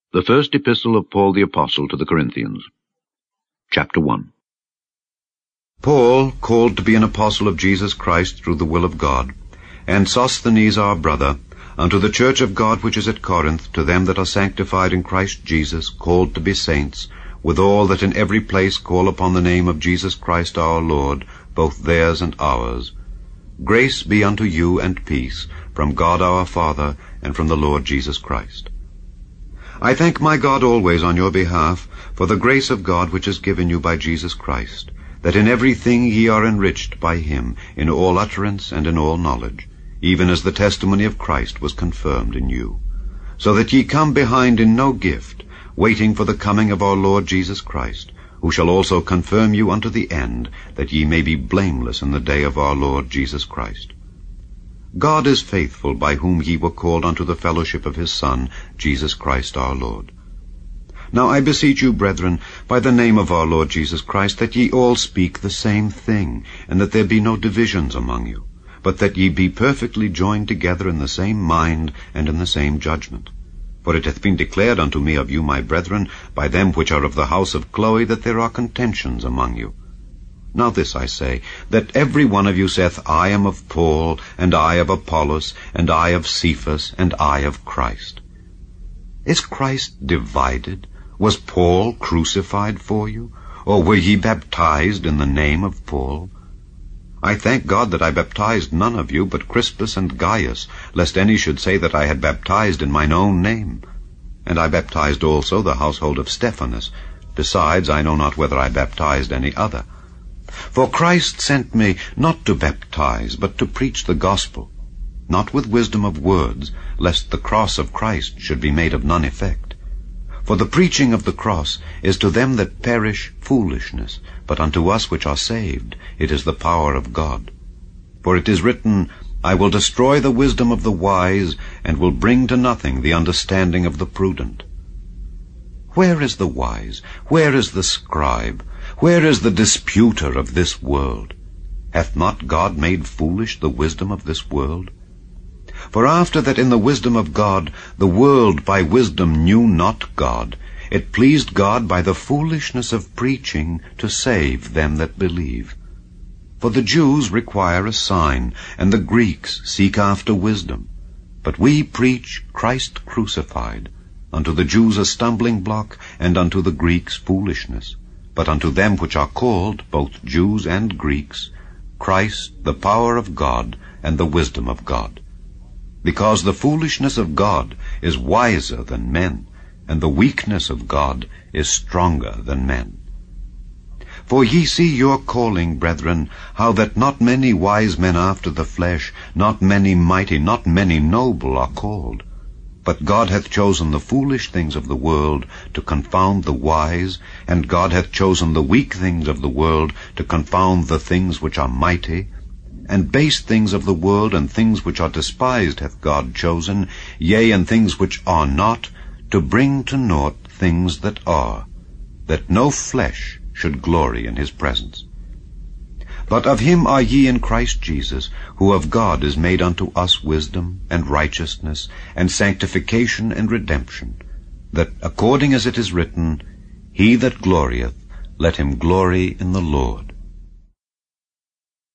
The First Epistle of Paul the Apostle to the Corinthians. Chapter 1. Paul, called to be an apostle of Jesus Christ through the will of God, and Sosthenes our brother, unto the church of God which is at Corinth, to them that are sanctified in Christ Jesus, called to be saints, with all that in every place call upon the name of Jesus Christ our Lord, both theirs and ours. Grace be unto you and peace, from God our Father, and from the Lord Jesus Christ. I thank my God always on your behalf, for the grace of God which is given you by Jesus Christ, that in everything ye are enriched by him, in all utterance and in all knowledge, even as the testimony of Christ was confirmed in you, so that ye come behind in no gift, waiting for the coming of our Lord Jesus Christ, who shall also confirm you unto the end, that ye may be blameless in the day of our Lord Jesus Christ. God is faithful, by whom ye were called unto the fellowship of his Son, Jesus Christ our Lord. Now I beseech you, brethren, by the name of our Lord Jesus Christ, that ye all speak the same thing, and that there be no divisions among you, but that ye be perfectly joined together in the same mind and in the same judgment. For it hath been declared unto me of you, my brethren, by them which are of the house of Chloe, that there are contentions among you. Now this I say, that every one of you saith, I am of Paul, and I of Apollos, and I of Cephas, and I of Christ. Is Christ divided? Was Paul crucified for you? Or were ye baptized in the name of Paul? I thank God that I baptized none of you but Crispus and Gaius, lest any should say that I had baptized in mine own name. And I baptized also the household of Stephanas. Besides, I know not whether I baptized any other. For Christ sent me not to baptize, but to preach the gospel, not with wisdom of words, lest the cross of Christ should be made of none effect. For the preaching of the cross is to them that perish foolishness, but unto us which are saved it is the power of God. For it is written, I will destroy the wisdom of the wise, and will bring to nothing the understanding of the prudent. Where is the wise? Where is the scribe? Where is the disputer of this world? Hath not God made foolish the wisdom of this world? For after that in the wisdom of God the world by wisdom knew not God, it pleased God by the foolishness of preaching to save them that believe. For the Jews require a sign, and the Greeks seek after wisdom. But we preach Christ crucified, unto the Jews a stumbling block, and unto the Greeks foolishness. But unto them which are called, both Jews and Greeks, Christ the power of God and the wisdom of God. Because the foolishness of God is wiser than men, and the weakness of God is stronger than men. For ye see your calling, brethren, how that not many wise men after the flesh, not many mighty, not many noble are called. But God hath chosen the foolish things of the world to confound the wise, and God hath chosen the weak things of the world to confound the things which are mighty. And base things of the world and things which are despised hath God chosen, yea, and things which are not, to bring to naught things that are, that no flesh should glory in his presence. But of him are ye in Christ Jesus, who of God is made unto us wisdom, and righteousness, and sanctification, and redemption, that according as it is written, He that glorieth, let him glory in the Lord.